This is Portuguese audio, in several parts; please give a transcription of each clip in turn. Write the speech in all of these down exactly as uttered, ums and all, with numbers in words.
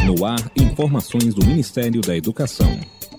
No ar, informações do Ministério da Educação.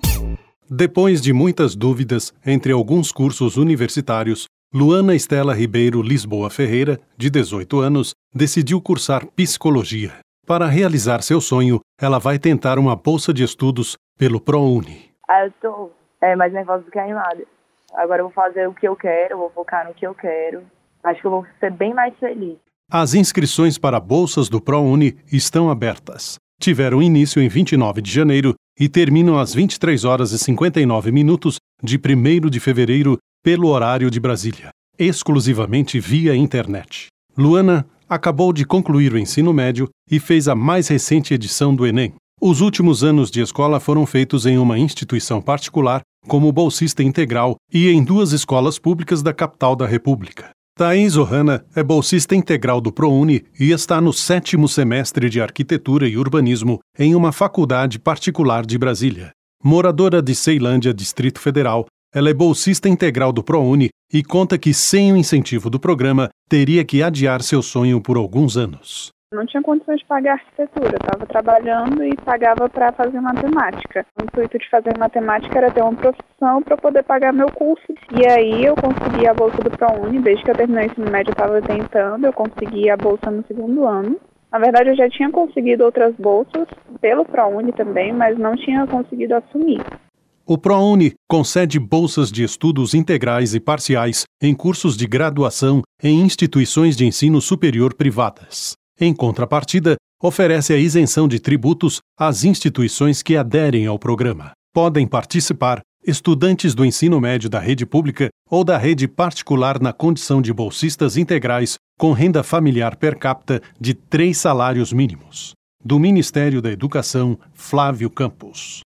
Depois de muitas dúvidas entre alguns cursos universitários, Luana Estela Ribeiro Lisboa Ferreira, de dezoito anos, decidiu cursar psicologia. Para realizar seu sonho, ela vai tentar uma bolsa de estudos pelo ProUni. Ah, eu tô é, mais nervosa do que animada. Agora eu vou fazer o que eu quero, vou focar no que eu quero. Acho que eu vou ser bem mais feliz. As inscrições para bolsas do ProUni estão abertas. Tiveram início em vinte e nove de janeiro e terminam às vinte e três horas e cinquenta e nove minutos de primeiro de fevereiro pelo horário de Brasília, exclusivamente via internet. Luana acabou de concluir o ensino médio e fez a mais recente edição do Enem. Os últimos anos de escola foram feitos em uma instituição particular como bolsista integral e em duas escolas públicas da capital da República. Thaís Ohana é bolsista integral do ProUni e está no sétimo semestre de Arquitetura e Urbanismo em uma faculdade particular de Brasília. Moradora de Ceilândia, Distrito Federal, ela é bolsista integral do ProUni e conta que, sem o incentivo do programa, teria que adiar seu sonho por alguns anos. Não tinha condições de pagar arquitetura, estava trabalhando e pagava para fazer matemática. O intuito de fazer matemática era ter uma profissão para poder pagar meu curso. E aí eu consegui a bolsa do ProUni, desde que eu terminei o ensino médio eu estava tentando, eu consegui a bolsa no segundo ano. Na verdade eu já tinha conseguido outras bolsas pelo ProUni também, mas não tinha conseguido assumir. O ProUni concede bolsas de estudos integrais e parciais em cursos de graduação em instituições de ensino superior privadas. Em contrapartida, oferece a isenção de tributos às instituições que aderem ao programa. Podem participar estudantes do ensino médio da rede pública ou da rede particular na condição de bolsistas integrais com renda familiar per capita de três salários mínimos. Do Ministério da Educação, Flávio Campos.